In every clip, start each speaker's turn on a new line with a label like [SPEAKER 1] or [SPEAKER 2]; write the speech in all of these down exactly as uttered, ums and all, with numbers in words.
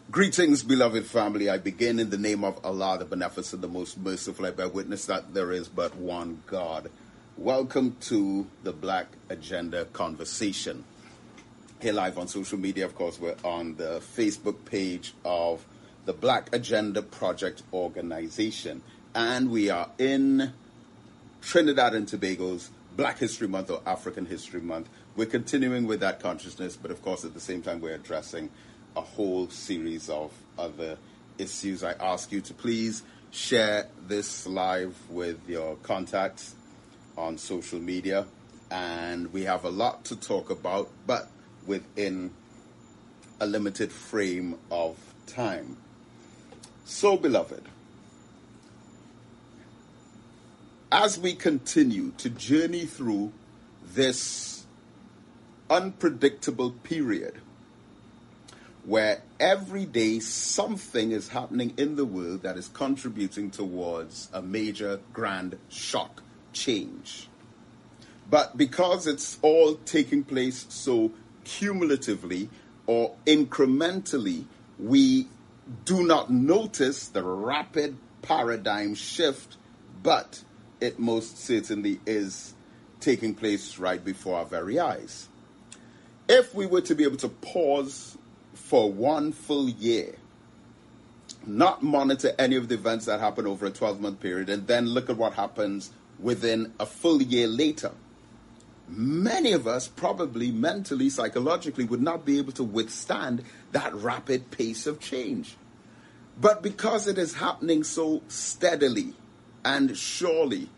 [SPEAKER 1] Greetings, beloved family. I begin in the name of Allah, the Beneficent, the Most Merciful. I bear witness that there is but one God. Welcome to the Black Agenda Conversation. Here live on social media, of course, we're on the Facebook page of the Black Agenda Project Organization. And we are in Trinidad and Tobago's Black History Month or African History Month. We're continuing with that consciousness, but of course at the same time we're addressing a whole series of other issues. I ask you to please share this live with your contacts on social media. And we have a lot to talk about, but within a limited frame of time. So, beloved, as we continue to journey through this unpredictable period where every day something is happening in the world that is contributing towards a major grand shock change. But because it's all taking place so cumulatively or incrementally, we do not notice the rapid paradigm shift, but it most certainly is taking place right before our very eyes. If we were to be able to pause for one full year, not monitor any of the events that happen over a twelve-month period, and then look at what happens within a full year later, many of us probably mentally, psychologically would not be able to withstand that rapid pace of change. But because it is happening so steadily and surely,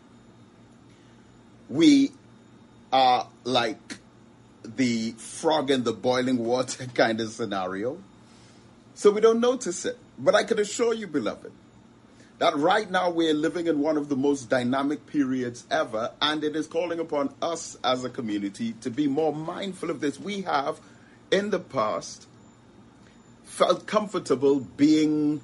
[SPEAKER 1] we are like the frog in the boiling water kind of scenario. So we don't notice it. But I can assure you, beloved, that right now we're living in one of the most dynamic periods ever, and it is calling upon us as a community to be more mindful of this. We have, in the past, felt comfortable being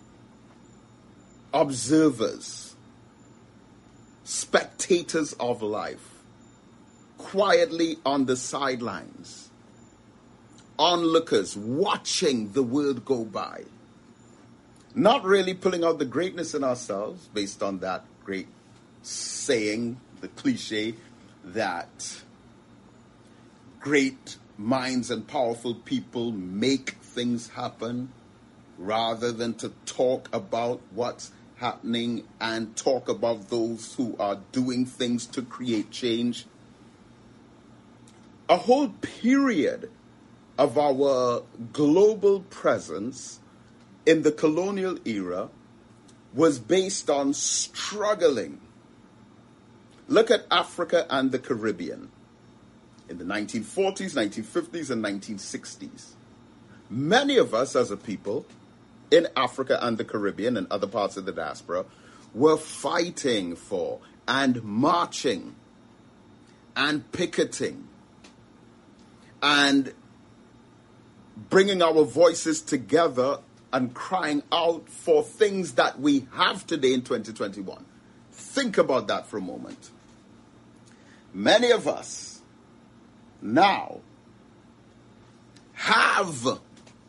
[SPEAKER 1] observers, spectators of life, quietly on the sidelines, onlookers watching the world go by, not really pulling out the greatness in ourselves based on that great saying, the cliche, that great minds and powerful people make things happen rather than to talk about what's happening and talk about those who are doing things to create change. A whole period of our global presence in the colonial era was based on struggling. Look at Africa and the Caribbean in the nineteen forties, nineteen fifties, and nineteen sixties. Many of us as a people in Africa and the Caribbean and other parts of the diaspora were fighting for and marching and picketing and bringing our voices together and crying out for things that we have today in twenty twenty-one. Think about that for a moment. Many of us now have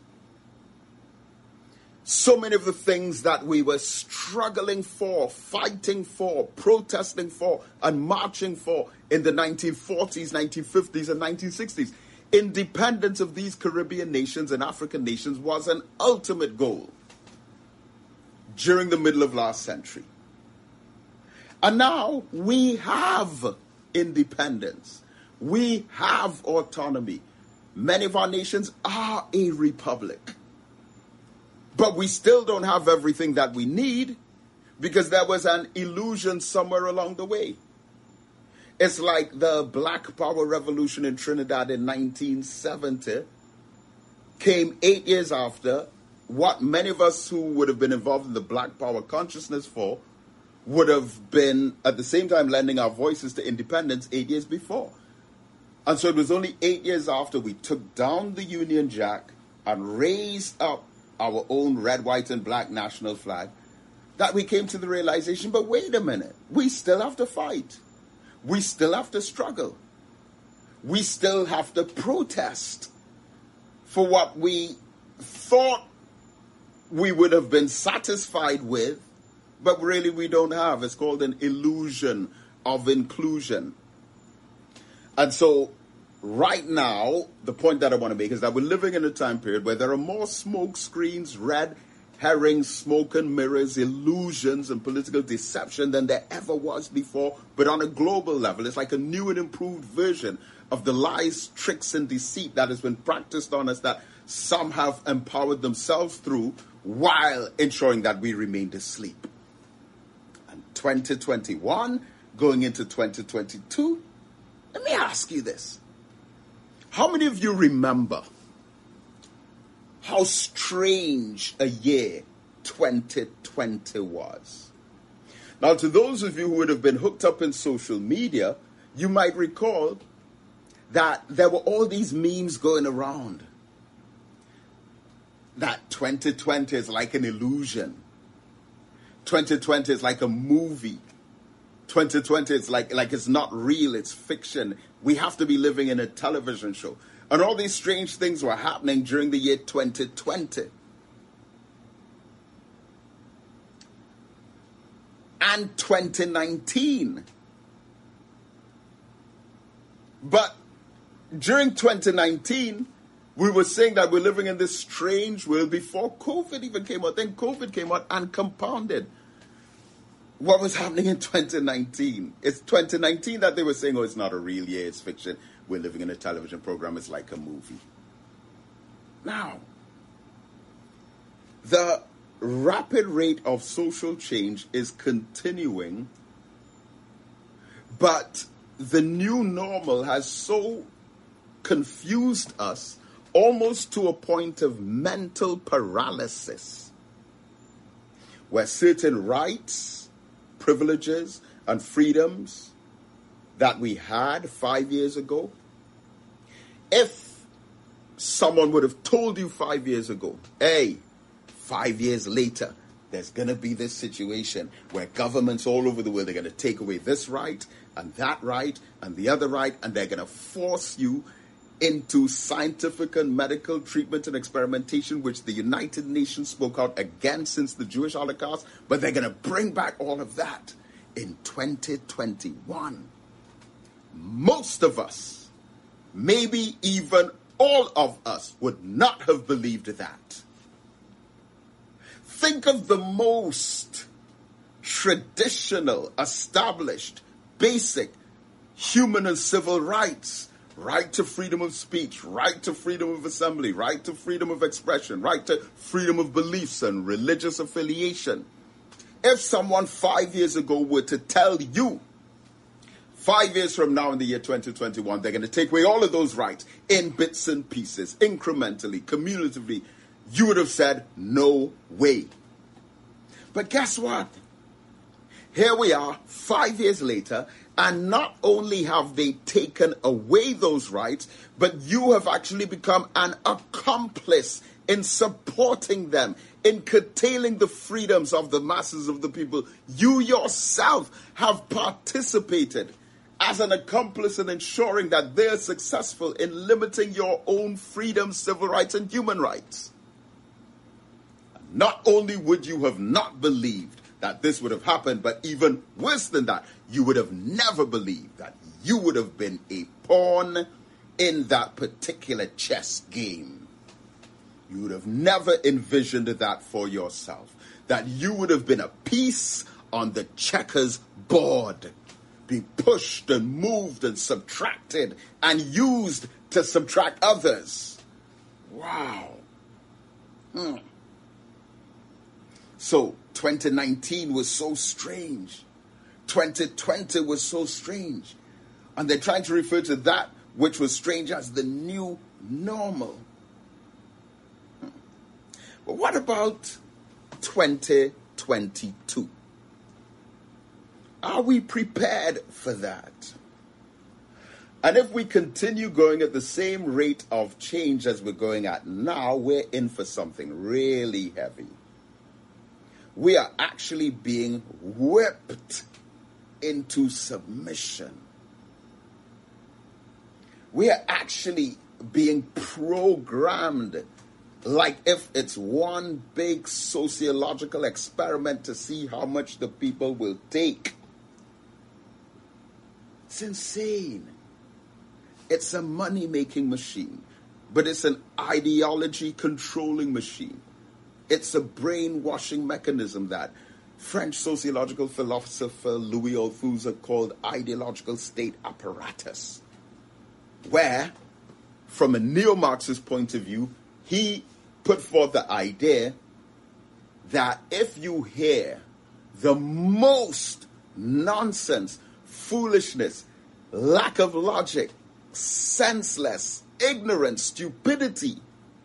[SPEAKER 1] so many of the things that we were struggling for, fighting for, protesting for, and marching for in the nineteen forties, nineteen fifties, and nineteen sixties. Independence of these Caribbean nations and African nations was an ultimate goal during the middle of last century. And now we have independence. We have autonomy. Many of our nations are a republic. But we still don't have everything that we need because there was an illusion somewhere along the way. It's like the Black Power Revolution in Trinidad in nineteen seventy came eight years after what many of us who would have been involved in the Black Power consciousness for would have been at the same time lending our voices to independence eight years before. And so it was only eight years after we took down the Union Jack and raised up our own red, white, and black national flag that we came to the realization, but wait a minute, we still have to fight. We still have to struggle. We still have to protest for what we thought we would have been satisfied with, but really we don't have. It's called an illusion of inclusion. And so right now, the point that I want to make is that we're living in a time period where there are more smoke screens, red herrings, smoke and mirrors, illusions, and political deception than there ever was before. But on a global level, it's like a new and improved version of the lies, tricks, and deceit that has been practiced on us that some have empowered themselves through while ensuring that we remained asleep. And twenty twenty-one, going into twenty twenty-two, let me ask you this. How many of you remember how strange a year twenty twenty was? Now, to those of you who would have been hooked up in social media, you might recall that there were all these memes going around. That twenty twenty is like an illusion. twenty twenty is like a movie. twenty twenty is like, like it's not real, it's fiction. We have to be living in a television show. And all these strange things were happening during the year twenty twenty. And twenty nineteen. But during twenty nineteen, we were saying that we're living in this strange world before COVID even came out. Then COVID came out and compounded what was happening in twenty nineteen. It's twenty nineteen that they were saying, oh, it's not a real year, it's fiction. We're living in a television program, it's like a movie. Now, the rapid rate of social change is continuing, but the new normal has so confused us almost to a point of mental paralysis, where certain rights, privileges, and freedoms that we had five years ago, if someone would have told you five years ago, hey, five years later, there's going to be this situation where governments all over the world are going to take away this right and that right and the other right, and they're going to force you into scientific and medical treatment and experimentation, which the United Nations spoke out against since the Jewish Holocaust, but they're going to bring back all of that in twenty twenty-one. Most of us, maybe even all of us, would not have believed that. Think of the most traditional, established, basic human and civil rights. Right to freedom of speech, right to freedom of assembly, right to freedom of expression, right to freedom of beliefs and religious affiliation. If someone five years ago were to tell you, five years from now in the year twenty twenty-one, they're going to take away all of those rights in bits and pieces, incrementally, cumulatively, you would have said, no way. But guess what? Here we are, five years later, and not only have they taken away those rights, but you have actually become an accomplice in supporting them, in curtailing the freedoms of the masses of the people. You yourself have participated as an accomplice in ensuring that they're successful in limiting your own freedoms, civil rights, and human rights. Not only would you have not believed that this would have happened, but even worse than that, you would have never believed that you would have been a pawn in that particular chess game. You would have never envisioned that for yourself, that you would have been a piece on the checkers board, being pushed and moved and subtracted and used to subtract others. Wow. Hmm. So twenty nineteen was so strange. twenty twenty was so strange. And they're trying to refer to that which was strange as the new normal. But what about twenty twenty-two? Are we prepared for that? And if we continue going at the same rate of change as we're going at now, we're in for something really heavy. We are actually being whipped into submission. We are actually being programmed like if it's one big sociological experiment to see how much the people will take. It's insane. It's a money-making machine, but it's an ideology-controlling machine. It's a brainwashing mechanism that French sociological philosopher Louis Althusser called ideological state apparatus, where, from a neo-Marxist point of view, he put forth the idea that if you hear the most nonsense, foolishness, lack of logic, senseless, ignorance, stupidity,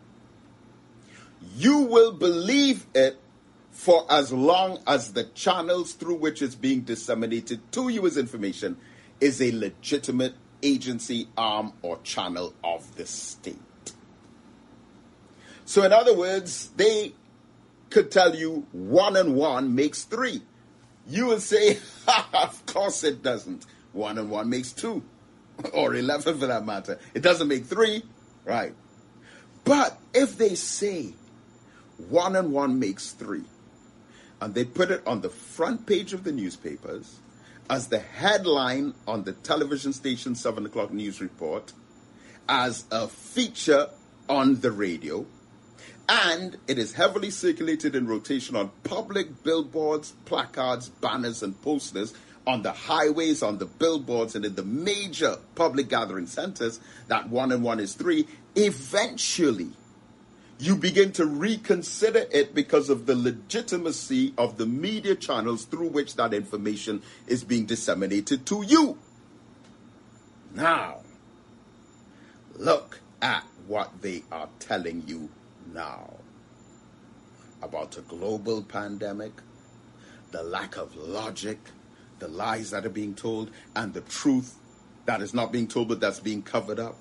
[SPEAKER 1] you will believe it for as long as the channels through which it's being disseminated to you as information is a legitimate agency, arm, or channel of the state. So in other words, they could tell you one and one makes three. You will say, of course it doesn't. One and one makes two. Or eleven for that matter. It doesn't make three. Right. But if they say one and one makes three, and they put it on the front page of the newspapers as the headline on the television station seven o'clock news report, as a feature on the radio, and it is heavily circulated in rotation on public billboards, placards, banners, and posters on the highways, on the billboards, and in the major public gathering centers, that one and one is three, eventually you begin to reconsider it because of the legitimacy of the media channels through which that information is being disseminated to you. Now, look at what they are telling you now about a global pandemic, the lack of logic, the lies that are being told, and the truth that is not being told but that's being covered up.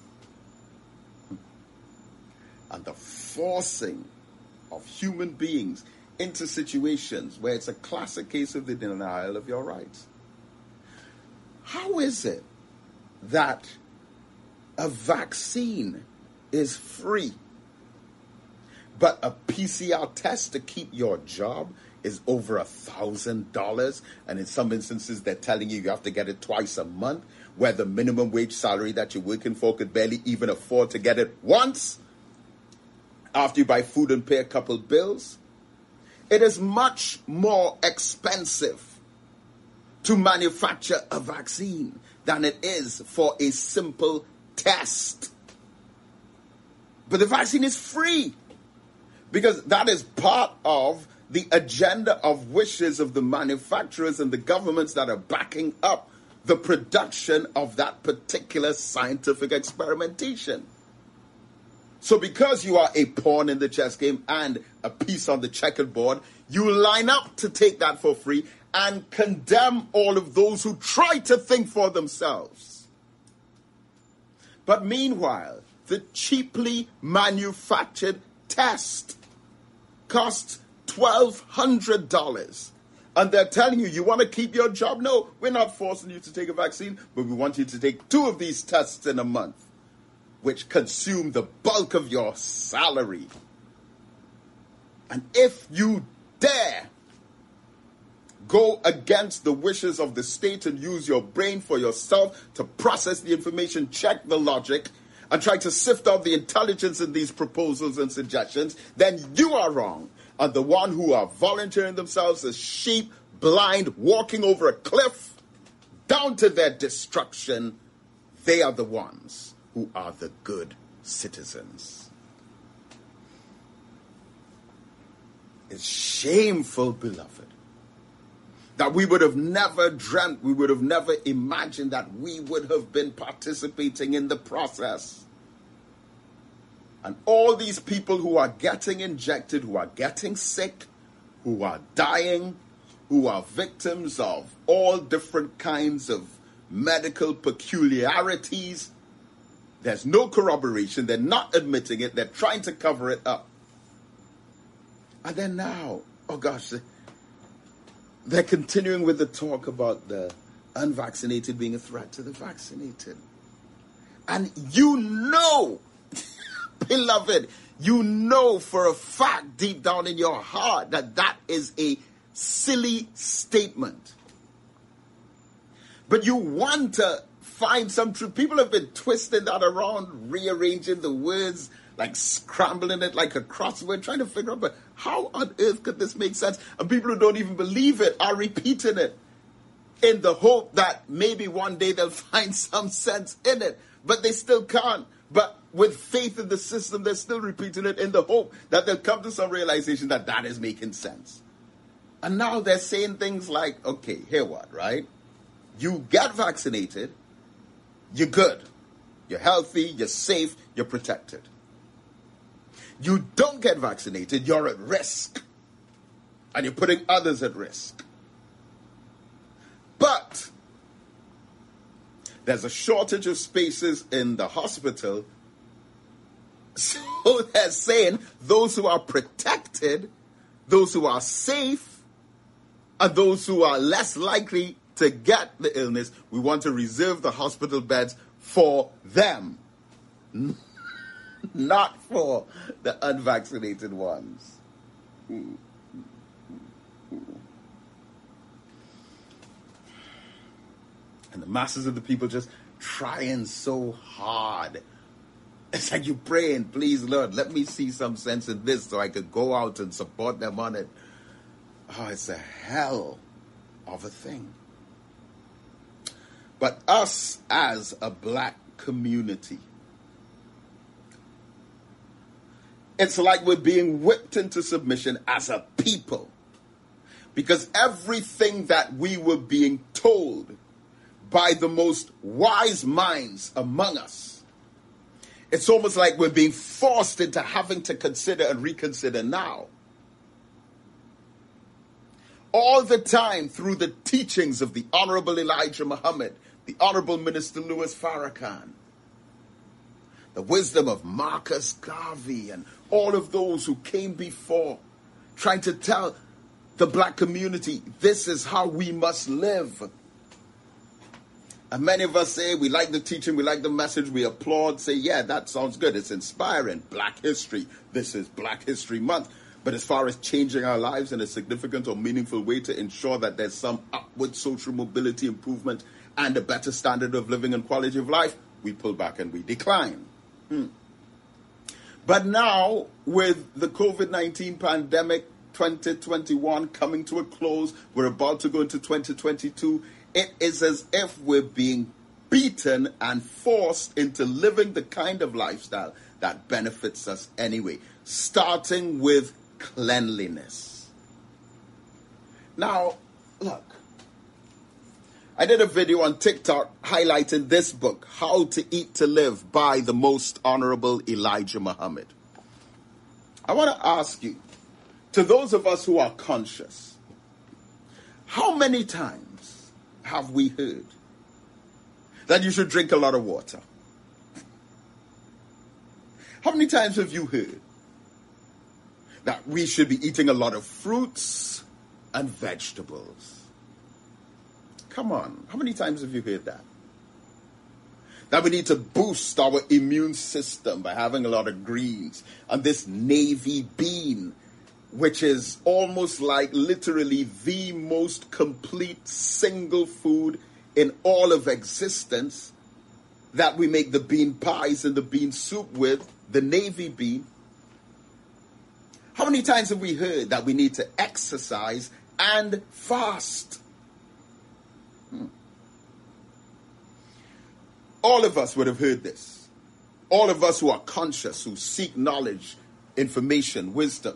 [SPEAKER 1] And the forcing of human beings into situations where it's a classic case of the denial of your rights. How is it that a vaccine is free, but a P C R test to keep your job is over a thousand dollars, and in some instances they're telling you you have to get it twice a month, where the minimum wage salary that you're working for could barely even afford to get it once after you buy food and pay a couple bills? It is much more expensive to manufacture a vaccine than it is for a simple test. But the vaccine is free because that is part of the agenda of wishes of the manufacturers and the governments that are backing up the production of that particular scientific experimentation. So because you are a pawn in the chess game and a piece on the checkerboard, you line up to take that for free and condemn all of those who try to think for themselves. But meanwhile, the cheaply manufactured test costs twelve hundred dollars. And they're telling you, you want to keep your job? No, we're not forcing you to take a vaccine, but we want you to take two of these tests in a month, which consume the bulk of your salary. And if you dare go against the wishes of the state and use your brain for yourself to process the information, check the logic, and try to sift out the intelligence in these proposals and suggestions, then you are wrong. And the one who are volunteering themselves as sheep, blind, walking over a cliff, down to their destruction, they are the ones who are the good citizens. It's shameful, beloved, that we would have never dreamt, we would have never imagined that we would have been participating in the process. And all these people who are getting injected, who are getting sick, who are dying, who are victims of all different kinds of medical peculiarities, there's no corroboration. They're not admitting it. They're trying to cover it up. And then now, oh gosh, they're continuing with the talk about the unvaccinated being a threat to the vaccinated. And you know, beloved, You know for a fact deep down in your heart that that is a silly statement. But you want to find some truth. People have been twisting that around, rearranging the words, like scrambling it like a crossword, trying to figure out, but how on earth could this make sense? And people who don't even believe it are repeating it in the hope that maybe one day they'll find some sense in it, but they still can't. But with faith in the system, they're still repeating it in the hope that they'll come to some realization that that is making sense. And now they're saying things like, okay, here what, right? You get vaccinated, you're good. You're healthy, you're safe, you're protected. You don't get vaccinated, you're at risk. And you're putting others at risk. But there's a shortage of spaces in the hospital. So they're saying those who are protected, those who are safe, and those who are less likely to get the illness, we want to reserve the hospital beds for them. Not for the unvaccinated ones. And the masses of the people just trying so hard. It's like you praying, please, Lord, let me see some sense in this so I could go out and support them on it. Oh, it's a hell of a thing. But us as a black community, it's like we're being whipped into submission as a people. Because everything that we were being told by the most wise minds among us, it's almost like we're being forced into having to consider and reconsider now. All the time through the teachings of the Honorable Elijah Muhammad, the Honorable Minister Louis Farrakhan, the wisdom of Marcus Garvey, and all of those who came before, trying to tell the black community, this is how we must live. And many of us say, we like the teaching, we like the message, we applaud, say, yeah, that sounds good, it's inspiring. Black history, this is Black History Month. But as far as changing our lives in a significant or meaningful way to ensure that there's some upward social mobility improvement and a better standard of living and quality of life, we pull back and we decline. Hmm. But now, with the covid nineteen pandemic, twenty twenty-one coming to a close, we're about to go into twenty twenty-two, it is as if we're being beaten and forced into living the kind of lifestyle that benefits us anyway, starting with cleanliness. Now, look, I did a video on TikTok highlighting this book, How to Eat to Live, by the Most Honorable Elijah Muhammad. I want to ask you, to those of us who are conscious, how many times have we heard that you should drink a lot of water? How many times have you heard that we should be eating a lot of fruits and vegetables? Come on, how many times have you heard that? That we need to boost our immune system by having a lot of greens and this navy bean, which is almost like literally the most complete single food in all of existence, that we make the bean pies and the bean soup with, the navy bean. How many times have we heard that we need to exercise and fast? Hmm. All of us would have heard this. All of us who are conscious, who seek knowledge, information, wisdom.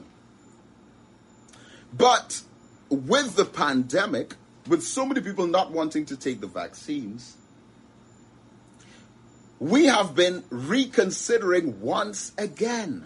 [SPEAKER 1] But with the pandemic, with so many people not wanting to take the vaccines, we have been reconsidering once again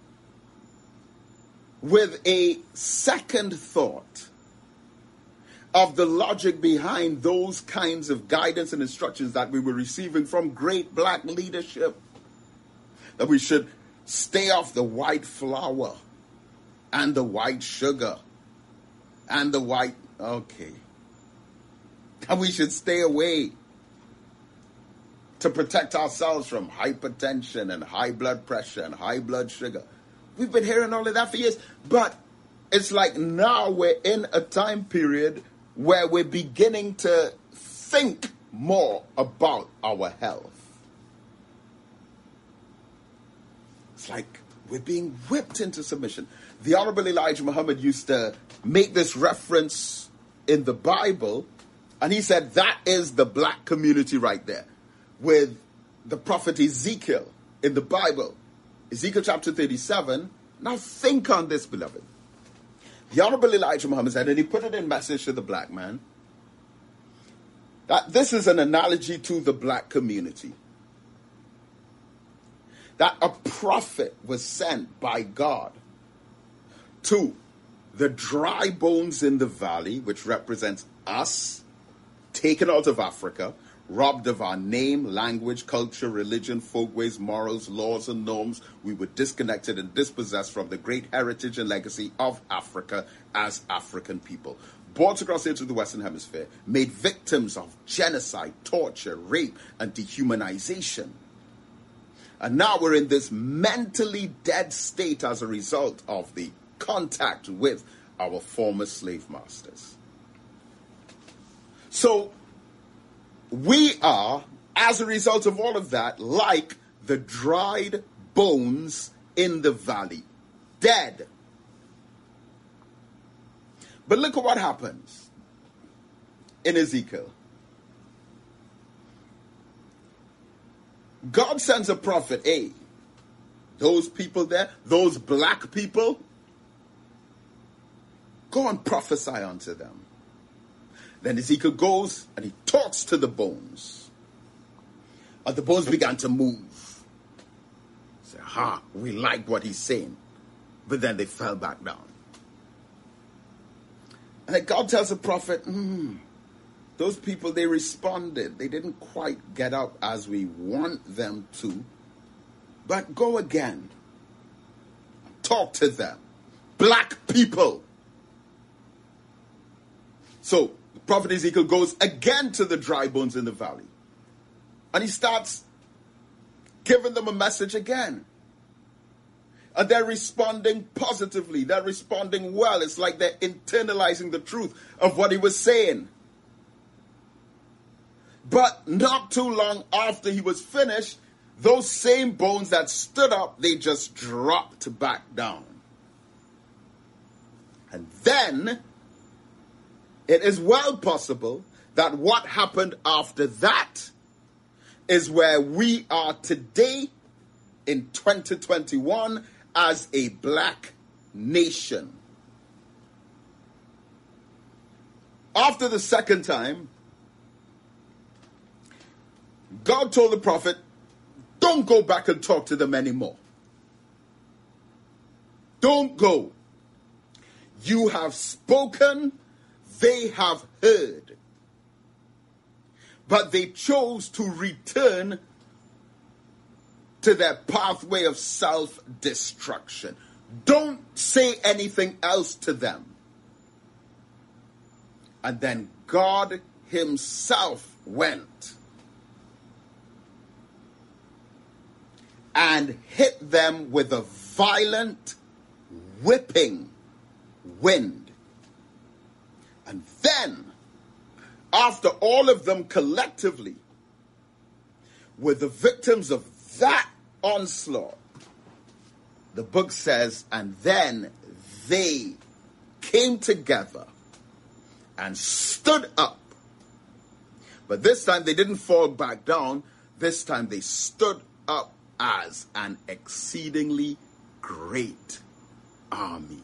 [SPEAKER 1] with a second thought of the logic behind those kinds of guidance and instructions that we were receiving from great black leadership. That we should stay off the white flour and the white sugar and the white, okay. And we should stay away to protect ourselves from hypertension and high blood pressure and high blood sugar. We've been hearing all of that for years. But it's like now we're in a time period where we're beginning to think more about our health. It's like we're being whipped into submission. The Honorable Elijah Muhammad used to make this reference in the Bible, and he said that is the black community right there, with the prophet Ezekiel in the Bible. Ezekiel chapter thirty-seven. Now think on this, beloved. The Honorable Elijah Muhammad said, and he put it in Message to the Black Man, that this is an analogy to the black community. That a prophet was sent by God to the dry bones in the valley, which represents us, taken out of Africa, robbed of our name, language, culture, religion, folkways, morals, laws, and norms. We were disconnected and dispossessed from the great heritage and legacy of Africa as African people. Brought across into the Western Hemisphere, made victims of genocide, torture, rape, and dehumanization. And now we're in this mentally dead state as a result of the contact with our former slave masters. So we are, as a result of all of that, like the dried bones in the valley, dead. But look at what happens in Ezekiel. God sends a prophet, hey, those people there, those black people, go and prophesy unto them. Then Ezekiel goes and he talks to the bones. And the bones began to move. Say, ha, we like what he's saying. But then they fell back down. And then God tells the prophet, hmm, those people, they responded. They didn't quite get up as we want them to. But go again. Talk to them. Black people. So the prophet Ezekiel goes again to the dry bones in the valley. And he starts giving them a message again. And they're responding positively. They're responding well. It's like they're internalizing the truth of what he was saying. But not too long after he was finished, those same bones that stood up, they just dropped back down. And then it is well possible that what happened after that is where we are today in twenty twenty-one as a black nation. After the second time, God told the prophet, don't go back and talk to them anymore. Don't go. You have spoken, they have heard. But they chose to return to their pathway of self-destruction. Don't say anything else to them. And then God himself went and hit them with a violent, whipping wind. And then, after all of them collectively were the victims of that onslaught, the book says, and then they came together and stood up. But this time they didn't fall back down. This time they stood up as an exceedingly great army.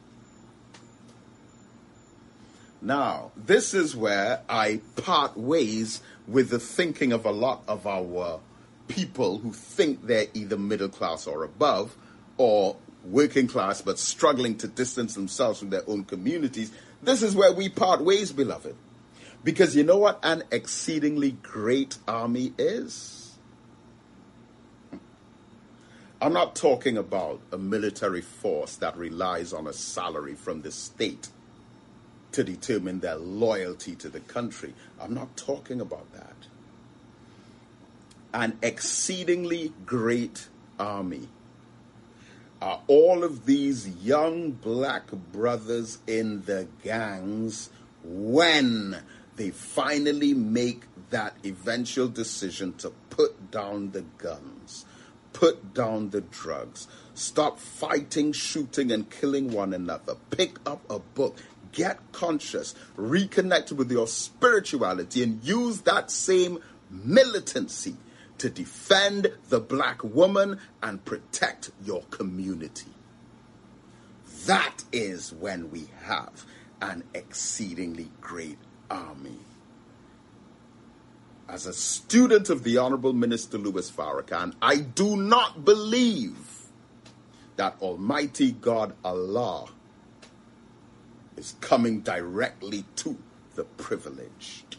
[SPEAKER 1] Now, this is where I part ways with the thinking of a lot of our people who think they're either middle class or above, or working class but struggling to distance themselves from their own communities. This is where we part ways, beloved. Because you know what an exceedingly great army is? I'm not talking about a military force that relies on a salary from the state to determine their loyalty to the country. I'm not talking about that. An exceedingly great army. are all of these young black brothers in the gangs when they finally make that eventual decision to put down the guns, put down the drugs, stop fighting, shooting, and killing one another, pick up a book, get conscious, reconnect with your spirituality, and use that same militancy to defend the black woman and protect your community. That is when we have an exceedingly great army. As a student of the Honorable Minister Louis Farrakhan, I do not believe that Almighty God Allah is coming directly to the privileged.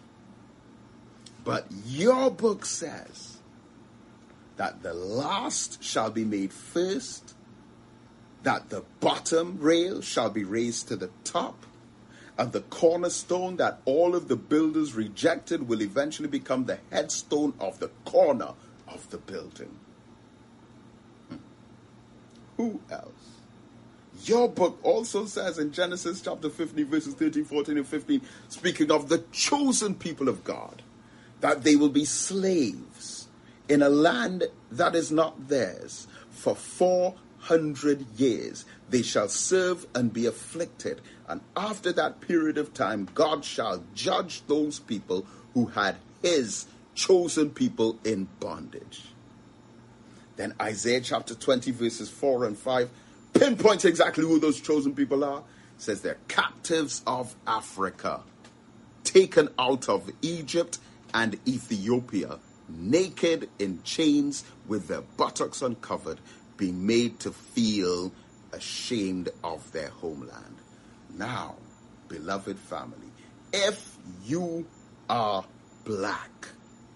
[SPEAKER 1] But your book says that the last shall be made first, that the bottom rail shall be raised to the top, and the cornerstone that all of the builders rejected will eventually become the headstone of the corner of the building. Hmm. Who else? Your book also says in Genesis chapter fifteen, verses thirteen, fourteen, and fifteen, speaking of the chosen people of God, that they will be slaves in a land that is not theirs for four hundred years. They shall serve and be afflicted. And after that period of time, God shall judge those people who had his chosen people in bondage. Then Isaiah chapter twenty, verses four and five, pinpoints exactly who those chosen people are. It says they're captives of Africa, taken out of Egypt and Ethiopia, naked in chains with their buttocks uncovered, being made to feel ashamed of their homeland. Now, beloved family, if you are black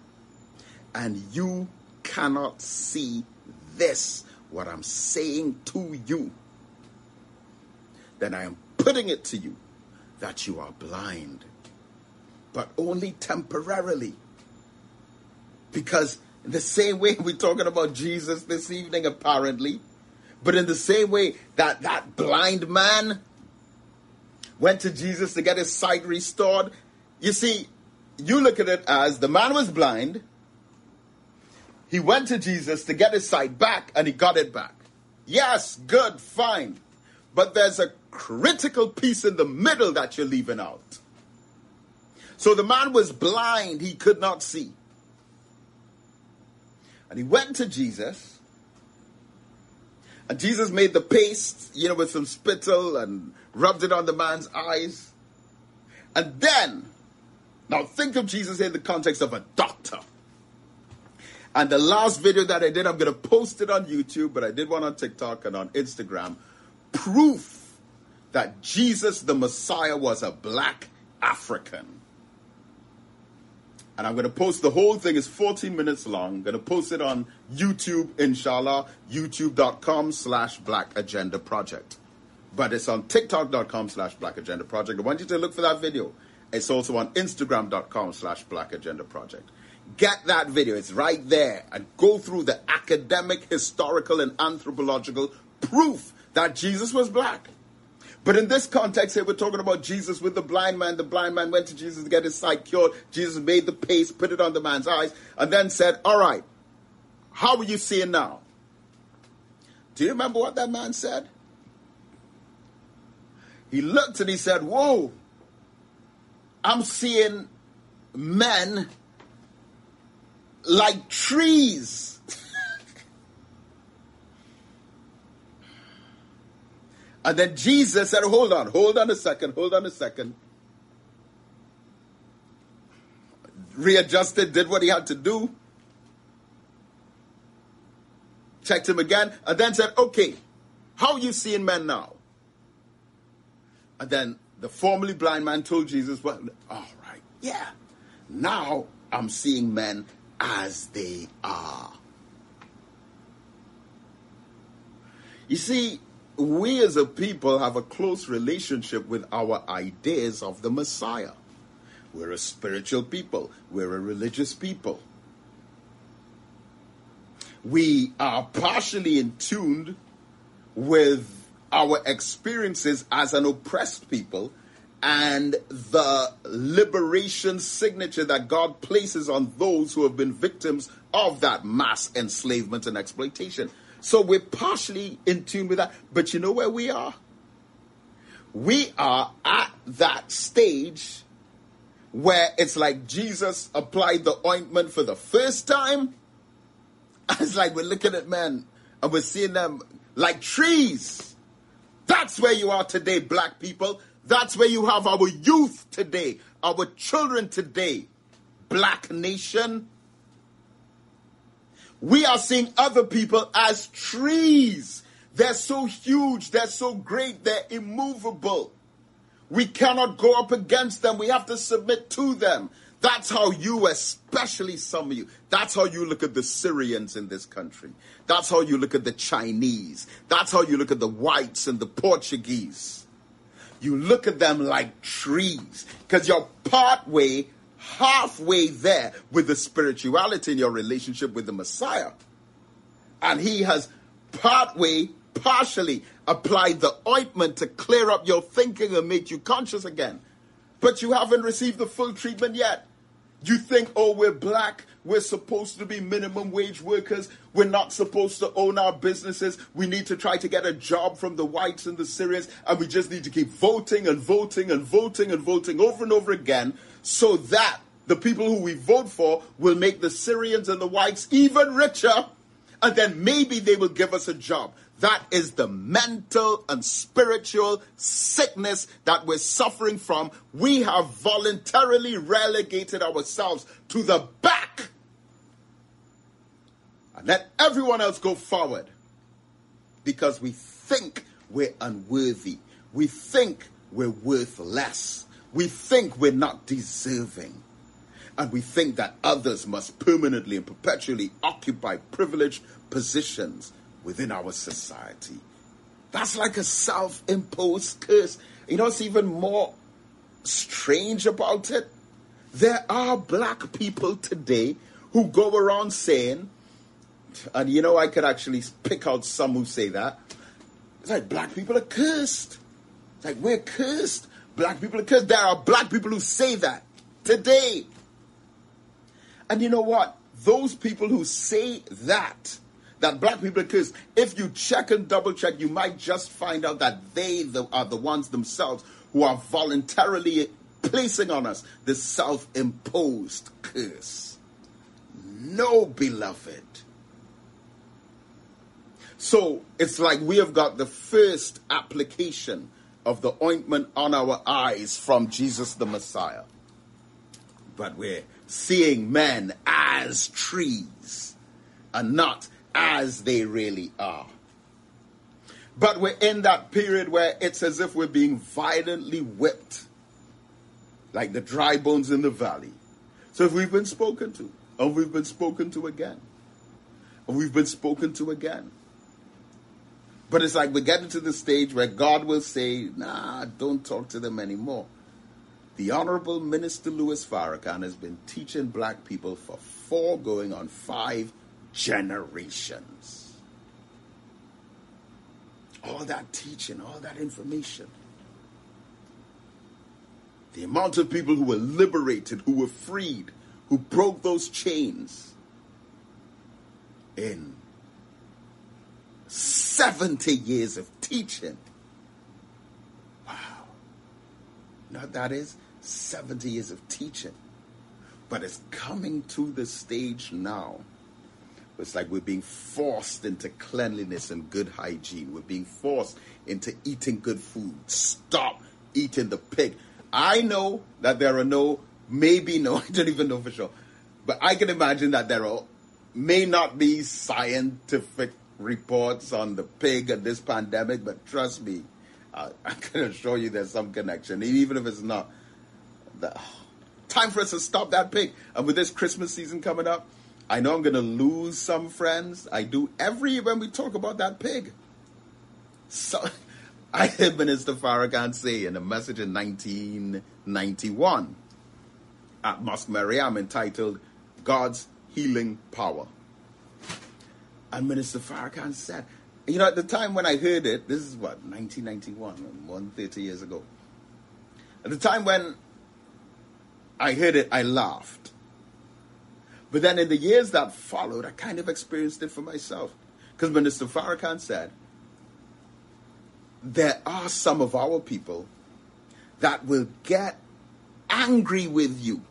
[SPEAKER 1] and you cannot see this, what I'm saying to you, then I am putting it to you that you are blind, but only temporarily. Because in the same way we're talking about Jesus this evening, apparently, but in the same way that that blind man went to Jesus to get his sight restored, you see, you look at it as the man was blind, he went to Jesus to get his sight back, and he got it back. Yes, good, fine. But there's a critical piece in the middle that you're leaving out. So the man was blind, he could not see. And he went to Jesus, and Jesus made the paste, you know, with some spittle and rubbed it on the man's eyes. And then, now think of Jesus in the context of a doctor. And the last video that I did, I'm going to post it on YouTube, but I did one on TikTok and on Instagram. Proof that Jesus, the Messiah, was a black African. And I'm going to post the whole thing. It's fourteen minutes long. I'm going to post it on YouTube, inshallah, youtube.com slash Black Agenda Project. But it's on tiktok.com slash Black Agenda Project. I want you to look for that video. It's also on instagram.com slash Black Agenda Project. Get that video. It's right there. And go through the academic, historical, and anthropological proof that Jesus was black. But in this context here, we're talking about Jesus with the blind man. The blind man went to Jesus to get his sight cured. Jesus made the paste, put it on the man's eyes, and then said, all right, how are you seeing now? Do you remember what that man said? He looked and he said, whoa, I'm seeing men like trees. And then Jesus said, hold on, hold on a second, hold on a second. Readjusted, did what he had to do. Checked him again, and then said, okay, how are you seeing men now? And then the formerly blind man told Jesus, well, all right, yeah, now I'm seeing men as they are. You see, we as a people have a close relationship with our ideas of the Messiah. We're a spiritual people. We're a religious people. We are partially in tune with our experiences as an oppressed people and the liberation signature that God places on those who have been victims of that mass enslavement and exploitation. So we're partially in tune with that. But you know where we are? We are at that stage where it's like Jesus applied the ointment for the first time. It's like we're looking at men and we're seeing them like trees. That's where you are today, black people. That's where you have our youth today, our children today, black nation. We are seeing other people as trees. They're so huge, they're so great, they're immovable. We cannot go up against them. We have to submit to them. That's how you, especially some of you, that's how you look at the Syrians in this country. That's how you look at the Chinese. That's how you look at the whites and the Portuguese. You look at them like trees because you're partway, halfway there with the spirituality in your relationship with the Messiah. And he has partway, partially applied the ointment to clear up your thinking and make you conscious again. But you haven't received the full treatment yet. You think, oh, we're black, we're supposed to be minimum wage workers, we're not supposed to own our businesses, we need to try to get a job from the whites and the Syrians, and we just need to keep voting and voting and voting and voting over and over again so that the people who we vote for will make the Syrians and the whites even richer, and then maybe they will give us a job. That is the mental and spiritual sickness that we're suffering from. We have voluntarily relegated ourselves to the back and let everyone else go forward because we think we're unworthy. We think we're worth less. We think we're not deserving. And we think that others must permanently and perpetually occupy privileged positions within our society. That's like a self-imposed curse. You know what's even more strange about it? There are black people today who go around saying, and you know I could actually pick out some who say that, it's like black people are cursed. It's like we're cursed. Black people are cursed. There are black people who say that today. And you know what? Those people who say that, that black people are cursed, if you check and double check, you might just find out that they are the ones themselves who are voluntarily placing on us the self-imposed curse. No, beloved. So it's like we have got the first application of the ointment on our eyes from Jesus the Messiah. But we're seeing men as trees and not as they really are. But we're in that period where it's as if we're being violently whipped, like the dry bones in the valley. So if we've been spoken to, and we've been spoken to again, and we've been spoken to again. But it's like we're getting to the stage where God will say, nah, don't talk to them anymore. The Honorable Minister Louis Farrakhan has been teaching black people for four going on five generations. All that teaching, all that information. The amount of people who were liberated, who were freed, who broke those chains in seventy years of teaching. Wow. Now that is seventy years of teaching. But it's coming to the stage now. It's like we're being forced into cleanliness and good hygiene. We're being forced into eating good food. Stop eating the pig. I know that there are no, maybe no, I don't even know for sure. But I can imagine that there are, may not be scientific reports on the pig and this pandemic, but trust me, uh, I can assure you there's some connection. Even if it's not. The, time for us to stop that pig. And with this Christmas season coming up, I know I'm going to lose some friends. I do every year when we talk about that pig. So I heard Minister Farrakhan say in a message in nineteen ninety-one at Mosque Maryam entitled God's Healing Power. And Minister Farrakhan said, you know, at the time when I heard it, this is what, nineteen ninety-one, more than thirty years ago. At the time when I heard it, I laughed. But then in the years that followed, I kind of experienced it for myself. Because Minister Farrakhan said, there are some of our people that will get angry with you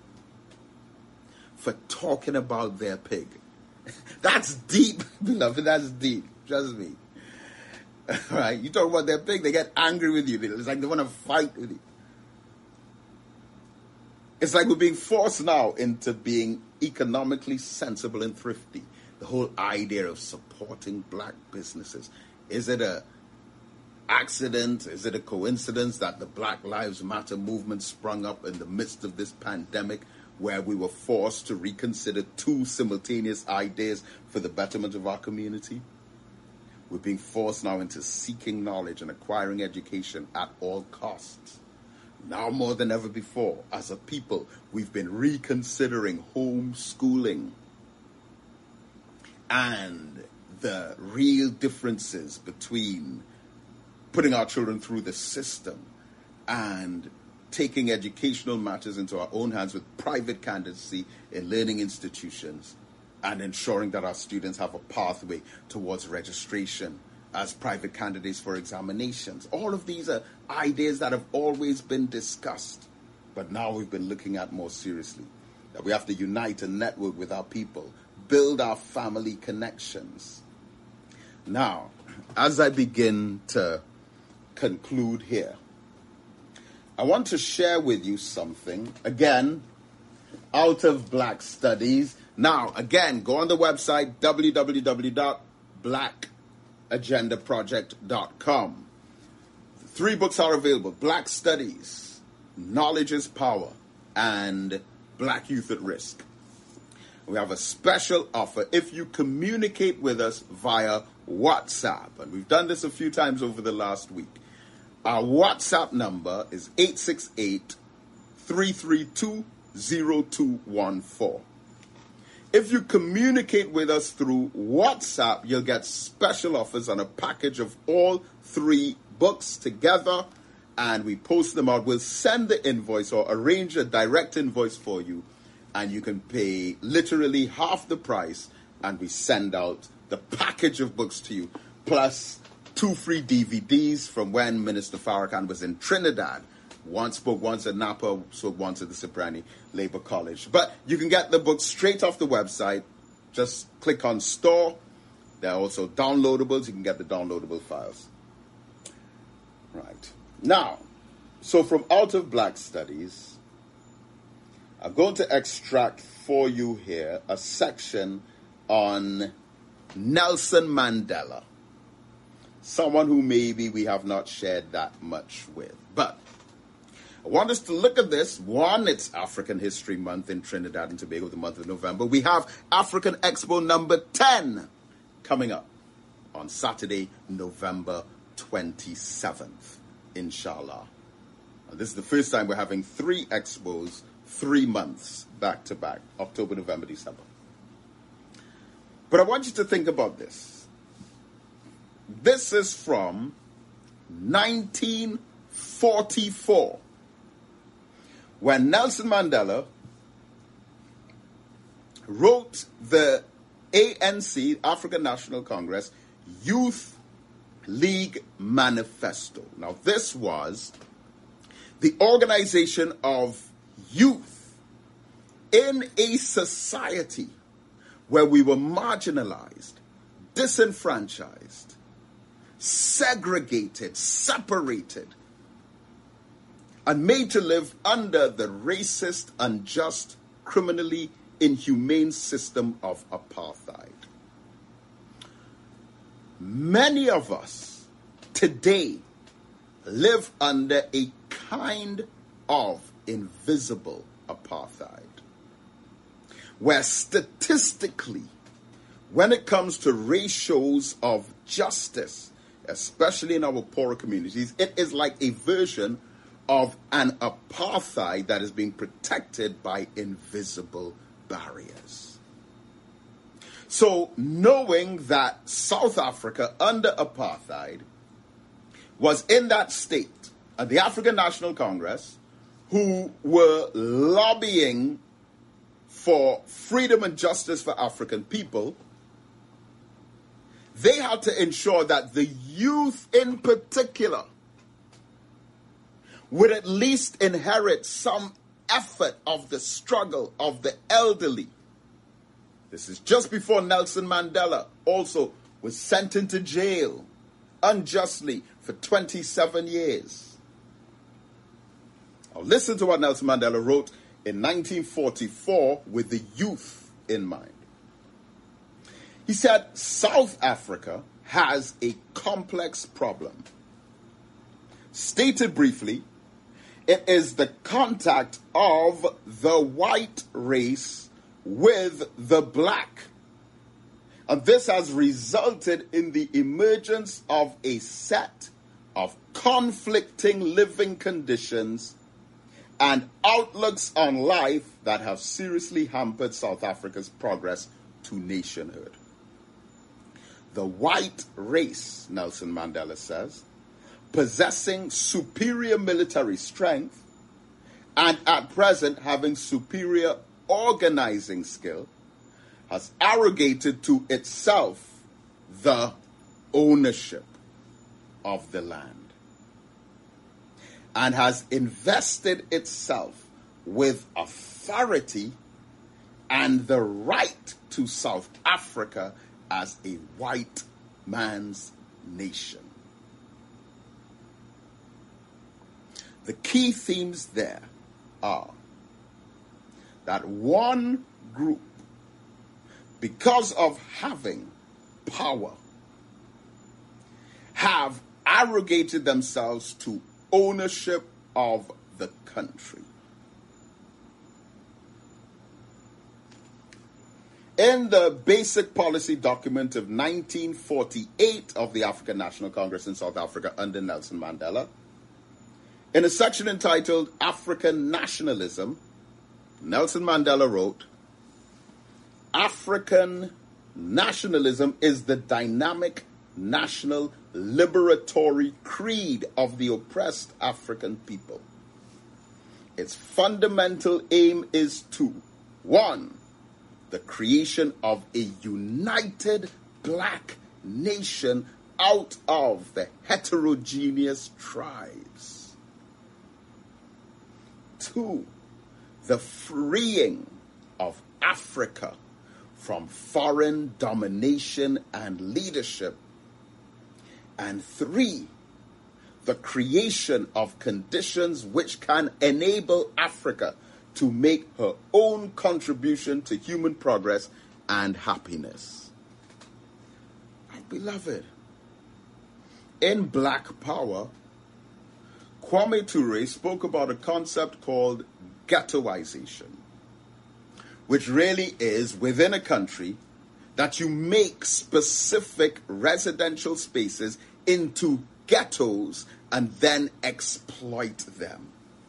[SPEAKER 1] for talking about their pig. That's deep, beloved. That's deep. Trust me. Right? You talk about their pig, they get angry with you. It's like they want to fight with you. It's like we're being forced now into being economically sensible and thrifty. The whole idea of supporting black businesses. Is it a accident? Is it a coincidence that the Black Lives Matter movement sprung up in the midst of this pandemic, where we were forced to reconsider two simultaneous ideas for the betterment of our community? We're being forced now into seeking knowledge and acquiring education at all costs. Now more than ever before, as a people, we've been reconsidering homeschooling and the real differences between putting our children through the system and taking educational matters into our own hands with private candidacy in learning institutions and ensuring that our students have a pathway towards registration as private candidates for examinations. All of these are ideas that have always been discussed, but now we've been looking at more seriously. That we have to unite and network with our people, build our family connections. Now, as I begin to conclude here, I want to share with you something, again, out of Black Studies. Now, again, go on the website, w w w dot black agenda project dot com. Three books are available: Black Studies, Knowledge is Power, and Black Youth at Risk. We have a special offer if you communicate with us via WhatsApp. And we've done this a few times over the last week. Our WhatsApp number is eight six eight, three three two, zero two one four. If you communicate with us through WhatsApp, you'll get special offers on a package of all three books together, and we post them out. We'll send the invoice or arrange a direct invoice for you, and you can pay literally half the price, and we send out the package of books to you, plus two free D V Ds from when Minister Farrakhan was in Trinidad. One spoke once at Napa, spoke once at the Cipriani Labor College. But you can get the book straight off the website. Just click on store. There are also downloadables. You can get the downloadable files. Right. Now, so from Out of Black Studies, I'm going to extract for you here a section on Nelson Mandela. Someone who maybe we have not shared that much with. But I want us to look at this. One, it's African History Month in Trinidad and Tobago, the month of November. We have African Expo number ten coming up on Saturday, November twenty-seventh, inshallah. And this is the first time we're having three expos, three months back to back, October, November, December. But I want you to think about this. This is from nineteen forty-four. When Nelson Mandela wrote the A N C, African National Congress, Youth League Manifesto. Now, this was the organization of youth in a society where we were marginalized, disenfranchised, segregated, separated, and made to live under the racist, unjust, criminally inhumane system of apartheid. Many of us today live under a kind of invisible apartheid, where statistically, when it comes to ratios of justice, especially in our poorer communities, it is like a version of an apartheid that is being protected by invisible barriers. So knowing that South Africa under apartheid was in that state, and the African National Congress, who were lobbying for freedom and justice for African people, they had to ensure that the youth in particular would at least inherit some effort of the struggle of the elderly. This is just before Nelson Mandela also was sent into jail unjustly for twenty-seven years. Now listen to what Nelson Mandela wrote in nineteen forty-four with the youth in mind. He said, South Africa has a complex problem. Stated briefly, it is the contact of the white race with the black. And this has resulted in the emergence of a set of conflicting living conditions and outlooks on life that have seriously hampered South Africa's progress to nationhood. The white race, Nelson Mandela says, possessing superior military strength and at present having superior organizing skill, has arrogated to itself the ownership of the land and has invested itself with authority and the right to South Africa as a white man's nation. The key themes there are that one group, because of having power, have arrogated themselves to ownership of the country. In the basic policy document of nineteen forty-eight of the African National Congress in South Africa under Nelson Mandela, in a section entitled African Nationalism, Nelson Mandela wrote, African nationalism is the dynamic national liberatory creed of the oppressed African people. Its fundamental aim is to, one, the creation of a united black nation out of the heterogeneous tribes. Two, the freeing of Africa from foreign domination and leadership. And three, the creation of conditions which can enable Africa to make her own contribution to human progress and happiness. My beloved, in Black Power, Kwame Ture spoke about a concept called ghettoization, which really is within a country that you make specific residential spaces into ghettos and then exploit them.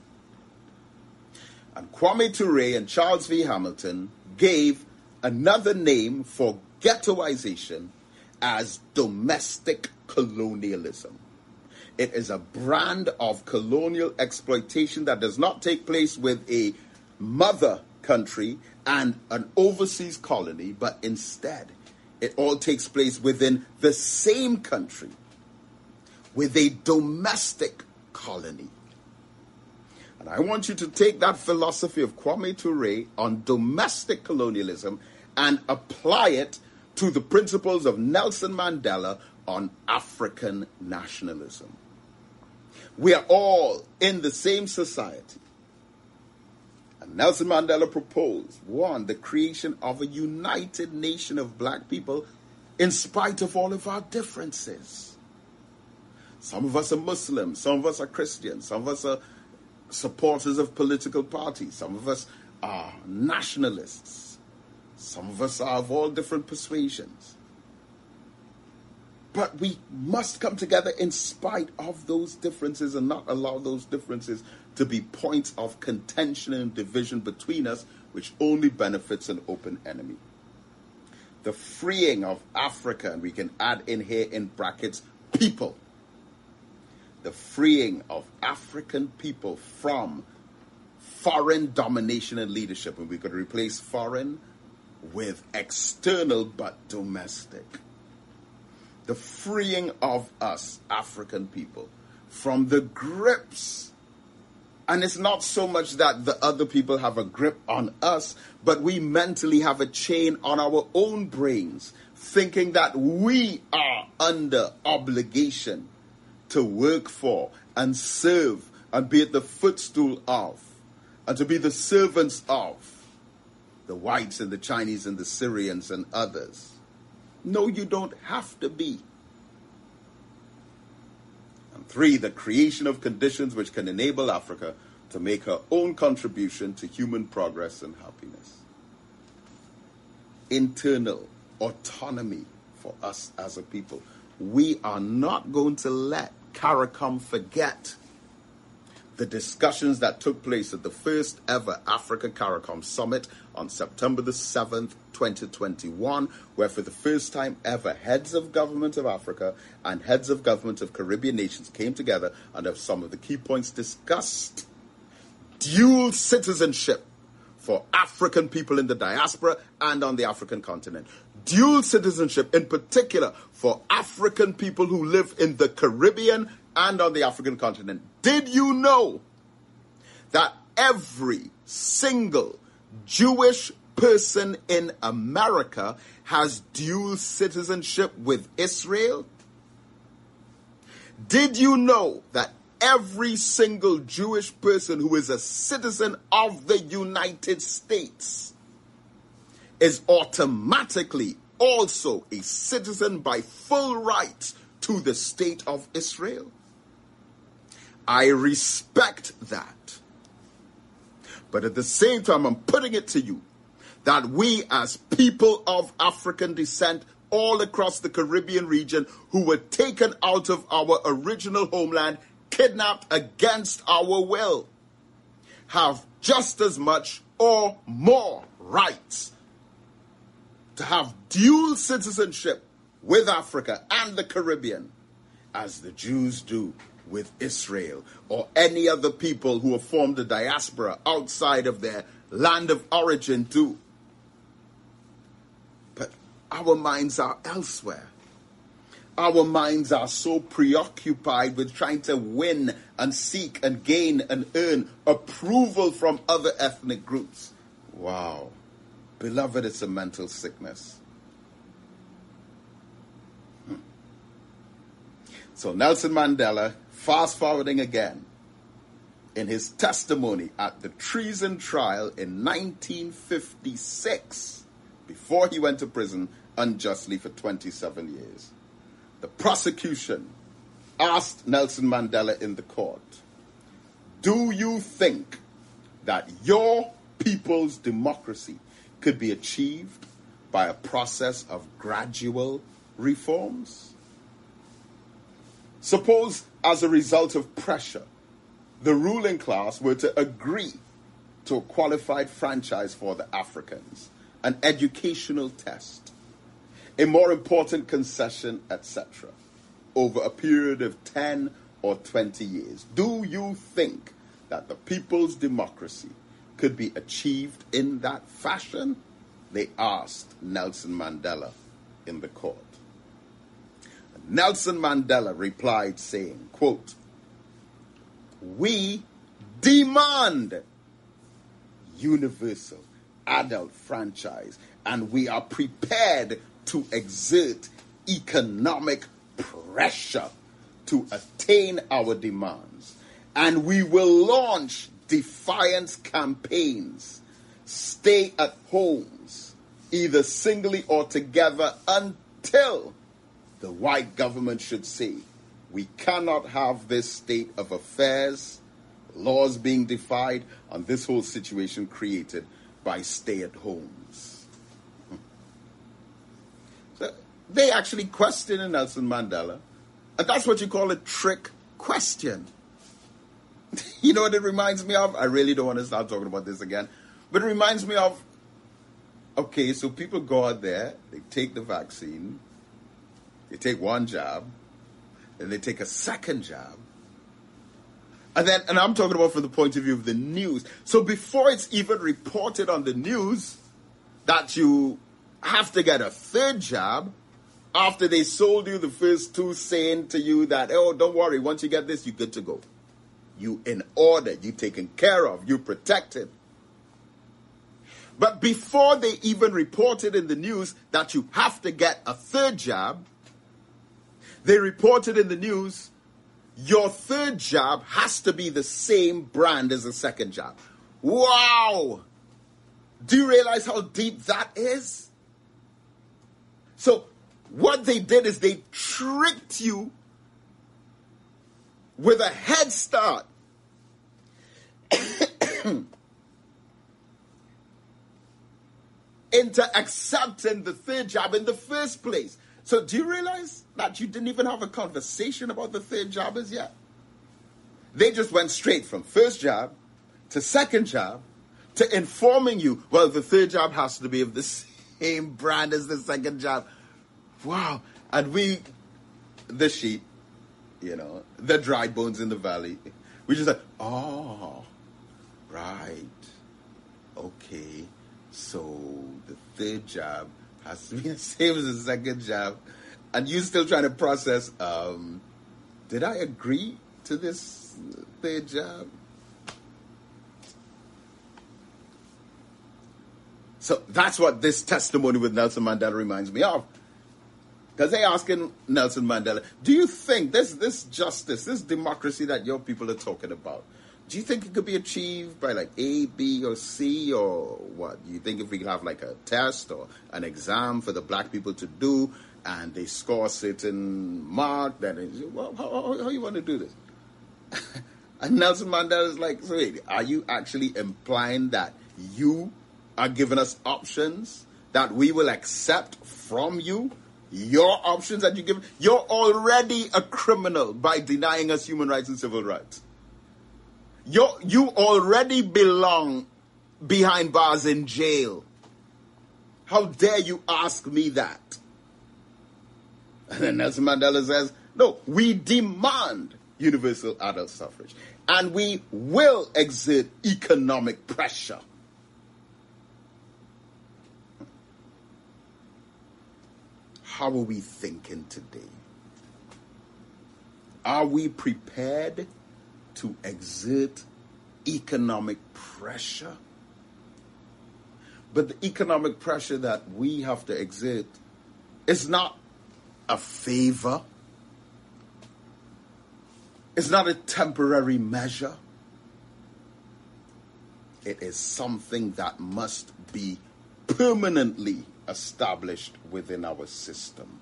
[SPEAKER 1] And Kwame Ture and Charles V. Hamilton gave another name for ghettoization as domestic colonialism. It is a brand of colonial exploitation that does not take place with a mother country and an overseas colony, but instead it all takes place within the same country with a domestic colony. And I want you to take that philosophy of Kwame Ture on domestic colonialism and apply it to the principles of Nelson Mandela on African nationalism. We are all in the same society. And Nelson Mandela proposed, one, the creation of a united nation of black people in spite of all of our differences. Some of us are Muslims, some of us are Christians, some of us are supporters of political parties, some of us are nationalists, some of us are of all different persuasions. But we must come together in spite of those differences and not allow those differences to be points of contention and division between us, which only benefits an open enemy. the freeing of Africa, and we can add in here in brackets, people. The freeing of African people from foreign domination and leadership. And we could replace foreign with external but domestic. The freeing of us, African people, from the grips. And it's not so much that the other people have a grip on us, but we mentally have a chain on our own brains, thinking that we are under obligation to work for and serve and be at the footstool of, and to be the servants of the whites and the Chinese and the Syrians and others. No, you don't have to be. And three, the creation of conditions which can enable Africa to make her own contribution to human progress and happiness. Internal autonomy for us as a people. We are not going to let CARICOM forget the discussions that took place at the first ever Africa CARICOM Summit on September the seventh, twenty twenty-one, where for the first time ever, heads of government of Africa and heads of government of Caribbean nations came together and have some of the key points discussed. Dual citizenship for African people in the diaspora and on the African continent. Dual citizenship in particular for African people who live in the Caribbean and on the African continent. Did you know that every single Jewish person in America has dual citizenship with Israel? Did you know that every single Jewish person who is a citizen of the United States is automatically also a citizen by full right to the state of Israel? I respect that. But at the same time, I'm putting it to you that we as people of African descent all across the Caribbean region who were taken out of our original homeland, kidnapped against our will, have just as much or more rights to have dual citizenship with Africa and the Caribbean as the Jews do with Israel or any other people who have formed a diaspora outside of their land of origin do. But our minds are elsewhere. Our minds are so preoccupied with trying to win and seek and gain and earn approval from other ethnic groups. Wow. Beloved, it's a mental sickness. Hmm. So Nelson Mandela, fast forwarding again, in his testimony at the treason trial in nineteen fifty-six, before he went to prison unjustly for twenty-seven years, the prosecution asked Nelson Mandela in the court, do you think that your people's democracy could be achieved by a process of gradual reforms? Suppose, as a result of pressure, the ruling class were to agree to a qualified franchise for the Africans, an educational test, a more important concession, et cetera, over a period of ten or twenty years. Do you think that the people's democracy could be achieved in that fashion? They asked Nelson Mandela in the court. Nelson Mandela replied saying, quote, we demand universal adult franchise, and we are prepared to exert economic pressure to attain our demands. And we will launch defiance campaigns, stay at homes, either singly or together, until the white government should say, we cannot have this state of affairs, laws being defied, and this whole situation created by stay-at-homes. So they actually questioned Nelson Mandela, and that's what you call a trick question. You know what it reminds me of? I really don't want to start talking about this again, but it reminds me of Okay, so people go out there, they take the vaccine, they take one jab, then they take a second jab. And then, and I'm talking about from the point of view of the news. So before it's even reported on the news that you have to get a third jab, after they sold you the first two, saying to you that, oh, don't worry, once you get this, you're good to go. You in order, you taken care of, you protected. But before they even reported in the news that you have to get a third jab, they reported in the news your third jab has to be the same brand as the second jab. Wow! Do you realize how deep that is? So what they did is they tricked you with a head start into accepting the third jab in the first place. So do you realize that you didn't even have a conversation about the third jab as yet? They just went straight from first jab to second jab to informing you, well, the third jab has to be of the same brand as the second jab. Wow. And we, the sheep, you know, the dry bones in the valley, we just like, oh, right. Okay. So the third jab has to be the same as the second jab. And you still trying to process, um, did I agree to this third jab? So that's what this testimony with Nelson Mandela reminds me of. Because they're asking Nelson Mandela, do you think this, this justice, this democracy that your people are talking about, do you think it could be achieved by like A, B, or C, or what? Do you think if we could have like a test or an exam for the black people to do, and they score a certain mark, then it's, well, how, how, how you want to do this? And Nelson Mandela is like, so wait, are you actually implying that you are giving us options that we will accept from you? Your options that you give, you're already a criminal by denying us human rights and civil rights. You're, you already belong behind bars in jail. How dare you ask me that? And then Nelson Mandela says, no, we demand universal adult suffrage. And we will exert economic pressure. How are we thinking today? Are we prepared to exert economic pressure? But the economic pressure that we have to exert is not a favor. It's not a temporary measure. It is something that must be permanently established within our system.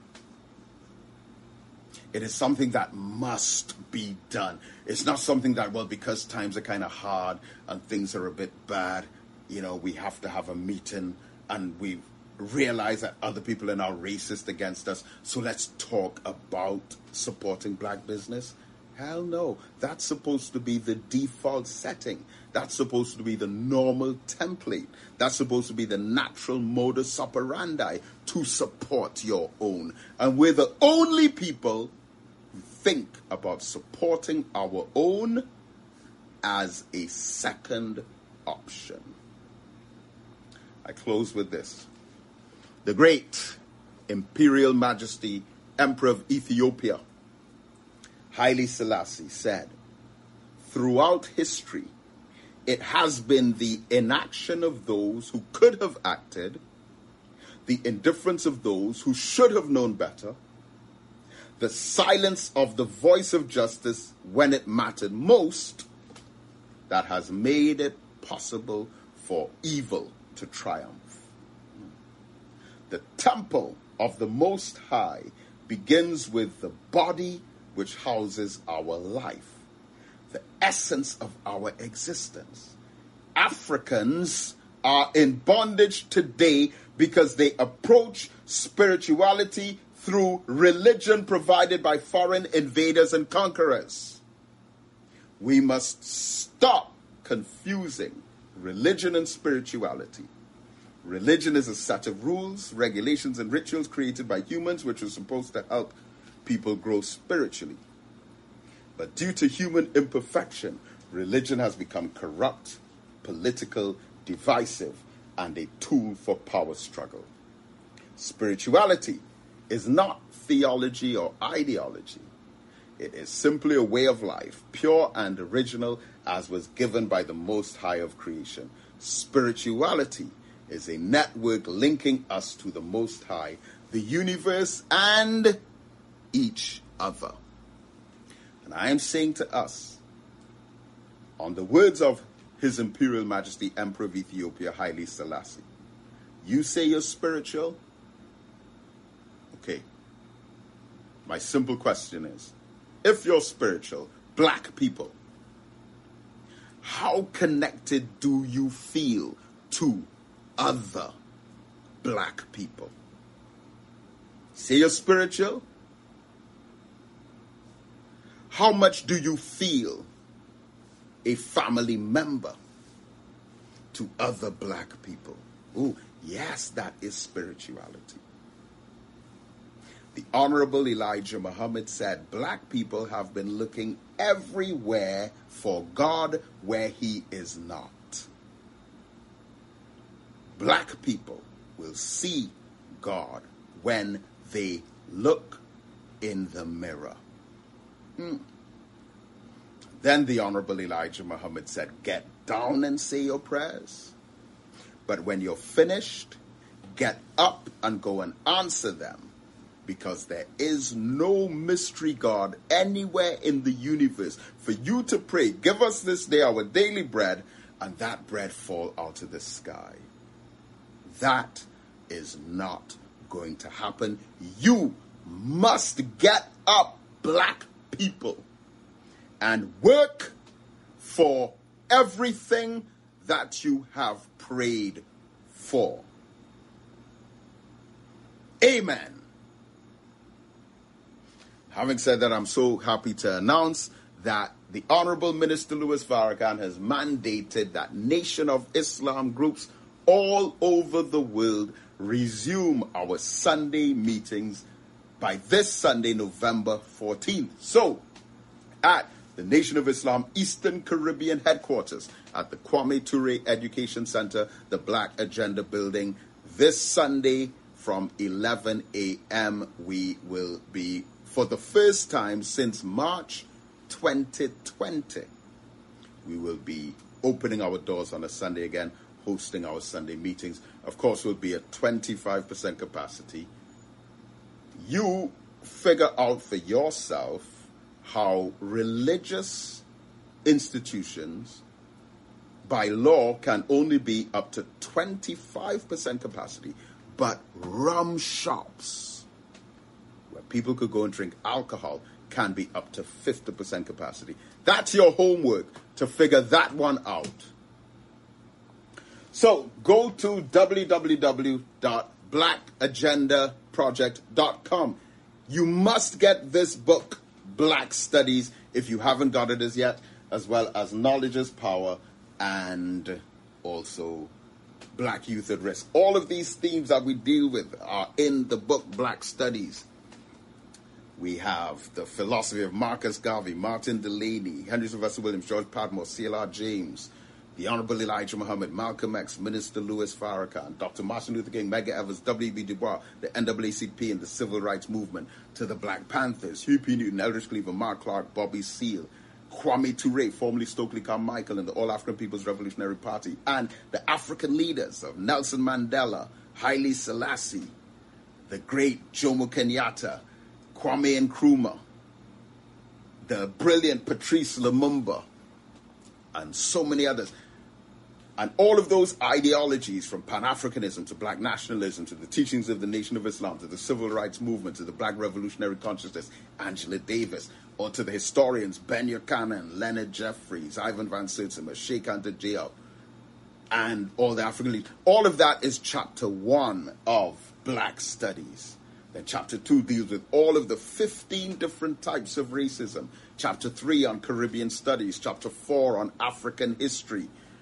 [SPEAKER 1] It is something that must be done. It's not something that, well, because times are kind of hard and things are a bit bad, you know, we have to have a meeting and we realize that other people are now racist against us, so let's talk about supporting black business. Hell no. That's supposed to be the default setting. That's supposed to be the normal template. That's supposed to be the natural modus operandi to support your own. And we're the only people who think about supporting our own as a second option. I close with this. The great Imperial Majesty Emperor of Ethiopia, Haile Selassie, said, throughout history, it has been the inaction of those who could have acted, the indifference of those who should have known better, the silence of the voice of justice when it mattered most, that has made it possible for evil to triumph. The temple of the Most High begins with the body which houses our life, the essence of our existence. Africans are in bondage today because they approach spirituality through religion provided by foreign invaders and conquerors. We must stop confusing religion and spirituality. Religion is a set of rules, regulations, and rituals created by humans which are supposed to help people grow spiritually. But due to human imperfection, religion has become corrupt, political, divisive, and a tool for power struggle. Spirituality is not theology or ideology. It is simply a way of life, pure and original as was given by the Most High of creation. Spirituality is a network linking us to the Most High, the universe, and each other. And I am saying to us, on the words of His Imperial Majesty Emperor of Ethiopia, Haile Selassie, you say you're spiritual? Okay. My simple question is, if you're spiritual, black people, how connected do you feel to other black people? Say you're spiritual? How much do you feel a family member to other black people? Oh, yes, that is spirituality. The Honorable Elijah Muhammad said, black people have been looking everywhere for God where He is not. Black people will see God when they look in the mirror. Hmm. Then the Honorable Elijah Muhammad said, get down and say your prayers. But when you're finished, get up and go and answer them. Because there is no mystery God anywhere in the universe for you to pray, give us this day our daily bread, and that bread fall out of the sky. That is not going to happen. You must get up, black people, and work for everything that you have prayed for. Amen. Having said that, I'm so happy to announce that the Honorable Minister Louis Farrakhan has mandated that Nation of Islam groups all over the world resume our Sunday meetings by this Sunday, November fourteenth. So, at the Nation of Islam Eastern Caribbean headquarters at the Kwame Ture Education Center, the Black Agenda Building, this Sunday from eleven a.m. we will be, for the first time since March twenty twenty, we will be opening our doors on a Sunday again, hosting our Sunday meetings. Of course, we'll be at twenty-five percent capacity. You figure out for yourself how religious institutions, by law, can only be up to twenty-five percent capacity, but rum shops, where people could go and drink alcohol, can be up to fifty percent capacity. That's your homework, to figure that one out. So go to w w w dot black agenda project dot com. You must get this book, Black Studies, if you haven't got it as yet, as well as Knowledge is Power and also Black Youth at Risk. All of these themes that we deal with are in the book Black Studies. We have the philosophy of Marcus Garvey, Martin Delaney, Henry Sylvester Williams, George Padmore, C L R James, the Honorable Elijah Muhammad, Malcolm X, Minister Louis Farrakhan, Doctor Martin Luther King, Medgar Evers, W B Du Bois, the N double A C P and the Civil Rights Movement, to the Black Panthers, Huey P. Newton, Eldridge Cleaver, Mark Clark, Bobby Seale, Kwame Ture, formerly Stokely Carmichael, and the All-African People's Revolutionary Party, and the African leaders of Nelson Mandela, Haile Selassie, the great Jomo Kenyatta, Kwame Nkrumah, the brilliant Patrice Lumumba, and so many others. And all of those ideologies, from Pan-Africanism to Black nationalism to the teachings of the Nation of Islam to the Civil Rights Movement to the Black Revolutionary Consciousness, Angela Davis, or to the historians Ben Buchanan, Leonard Jeffries, Ivan Van Sertima, Sheikh Anta Diop, and all the African leaders. All of that is chapter one of Black Studies. Then chapter two deals with all of the fifteen different types of racism. Chapter three on Caribbean studies. Chapter four on African history.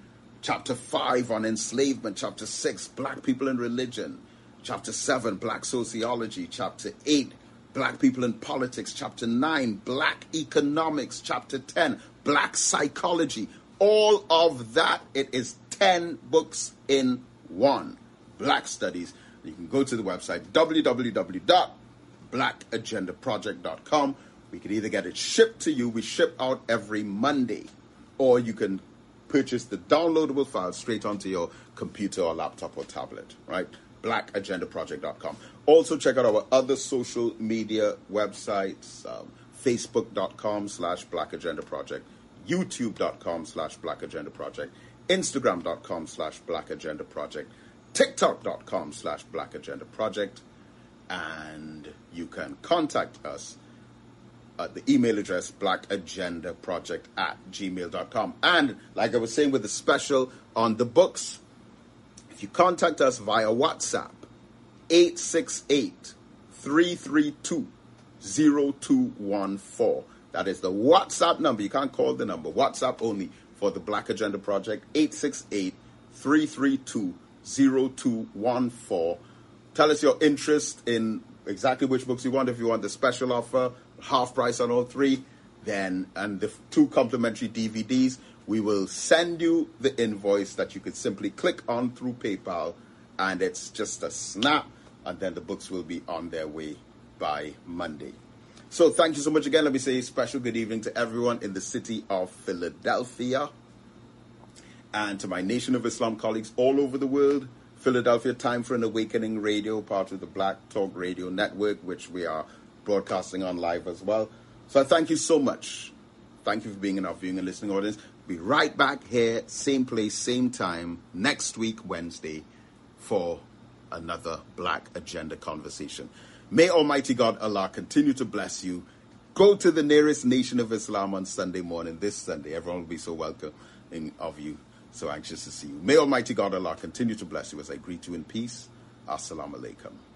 [SPEAKER 1] Chapter five on enslavement. Chapter six, black people in religion. Chapter seven, black sociology. Chapter eight, black people in politics. Chapter nine, black economics. Chapter ten, black psychology. All of that, it is ten books in one. Black Studies. You can go to the website w w w dot black agenda project dot com. We can either get it shipped to you. We ship out every Monday. Or you can purchase the downloadable file straight onto your computer or laptop or tablet, right? black agenda project dot com. Also check out our other social media websites, um, facebook.com slash Black Agenda Project, youtube.com slash Black Agenda Project, instagram.com slash Black Agenda Project, tiktok.com slash Black Agenda Project, and you can contact us at the email address blackagendaproject at gmail dot com. And like I was saying with the special on the books, if you contact us via WhatsApp, eight six eight, three three two, zero two one four. That is the WhatsApp number. You can't call the number. WhatsApp only for the Black Agenda Project, eight six eight, three three two, zero two one four. Tell us your interest in exactly which books you want. If you want the special offer, half price on all three, then, and the two complimentary D V Ds, we will send you the invoice that you could simply click on through PayPal, and it's just a snap, and then the books will be on their way by Monday. So thank you so much again. Let me say a special good evening to everyone in the city of Philadelphia, and to my Nation of Islam colleagues all over the world. Philadelphia Time for an Awakening Radio, part of the Black Talk Radio Network, which we are broadcasting on live as well. So I thank you so much. Thank you for being in our viewing and listening audience. Be right back here, same place, same time, next week, Wednesday, for another Black Agenda conversation. May Almighty God, Allah, continue to bless you. Go to the nearest Nation of Islam on Sunday morning, this Sunday. Everyone will be so welcoming of you, so anxious to see you. May Almighty God, Allah, continue to bless you as I greet you in peace. Assalamu alaikum.